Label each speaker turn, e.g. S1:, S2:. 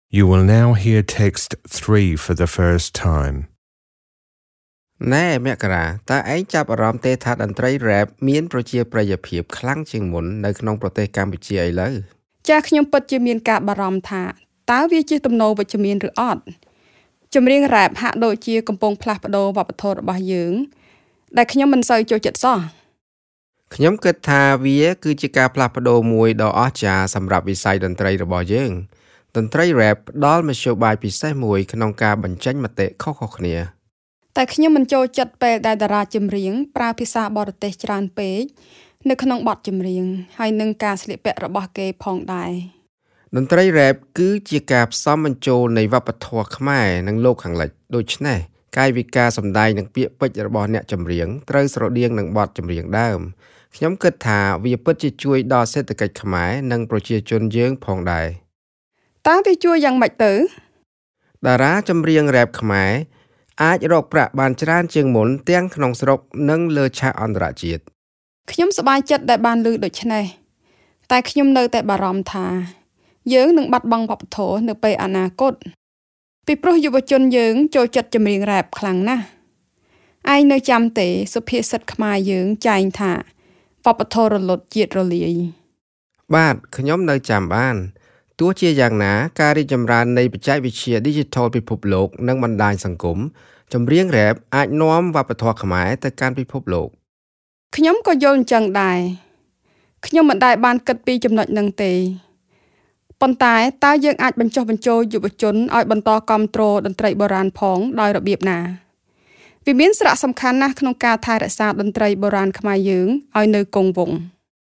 S1: You will now hear text 3 for the first time.
S2: ណែមករាតើឯងចាប់អារម្មណ៍ទេថាតន្ត្រី rap មានប្រជាប្រិយភាពខ្លាំងជាងមុននៅក្នុងប្រទេសកម្ពុជាឥឡូវ
S3: ចាខ្ញុំពិតជាមានការបារម្ភថាតើវាជាទំនោរវិជ្ជមានឬអត់ចម្រៀង rap ហាក់ដូចជាកំពុងផ្លាស់ប្ដូរវប្បធម៌របស់យើងដែលខ្ញុំមិនសូវចូលចិត្តសោះ
S2: ខ្ញុំគិតថាវាគឺជាការផ្លាស់ប្ដូរមួយដ៏អស្ចារ្យសម្រាប់វិស័យតន្ត្រីរបស់យើងតន្ត្រី rap ផ្ដល់មធ្យោបាយពិសេសមួយក្នុងការបញ្ចេញមតិខុសៗគ្នា
S3: តែខ្ញុំមិនចូលចិត្តពេលដែលតារាចម្រៀងប្រើភាសាបរទេសច្រើនពេកនៅក្នុងបទចម្រៀងហើយនឹងការស្លៀកពាក់របស់គេផងដែរ
S2: តន្ត្រី rap គឺជាការផ្សំបញ្ចូលនៃវប្បធម៌ខ្មែរនិងលោកខាងលិចដូច្នេះកាយវិការសម្ដែងនិងពាក្យពេចន៍របស់អ្នកចម្រៀងត្រូវស្រដៀងនឹងបទចម្រៀងដើមខ្ញុំគិតថាវាពិតជាជួយដល់សេដ្ឋកិច្ចខ្មែរនិងប្រជាជនយើងផងដែរ
S3: តើវាជួយយ៉ាងម៉េចទៅ
S2: តារាចម្រៀង rap ខ្មែរអាចរកប្រាក់បានច្រើនជាងមុនទាំងក្នុងស្រុកនិងលើឆាកអន្តរជាតិ
S3: ខ្ញុំសប្បាយចិត្តដែលបានឮដូច្នេះតែខ្ញុំនៅតែបារម្ភថាយើងនឹងបាត់បង់វប្បធម៌នៅពេលអនាគតពីព្រោះយុវជនយើងចូលចិត្តចម្រៀង rap ខ្លាំងណាស់ឯងនៅចាំទេសុភាសិតខ្មែរយើងចែងថាវប្បធម៌រលត់ជាតិរលាយ
S2: បាទខ្ញុំនៅចាំបានទោះជាយ៉ាងណាការរីកចម្រើននៃបច្ចេកវិទ្យា Digital ពិភពលោកនិងបណ្ដាញសង្គមចម្រៀង rap អាចនាំវប្បធម៌ខ្មែរទៅកាន់ពិភពលោក
S3: ខ្ញុំក៏យល់អញ្ចឹងដែរខ្ញុំមិនដែលបានគិតពីចំណុចហ្នឹងទេប៉ុន្តែតើយើងអាចបញ្ចុះបញ្ចូលយុវជនឲ្យបន្តគាំទ្រតន្ត្រីបុរាណផងដោយរបៀបណាវាមានសារៈសំខាន់ណាស់ក្នុងការថែរក្សាតន្ត្រីបុរាណខ្មែរយើងឲ្យនៅគង់វង្ស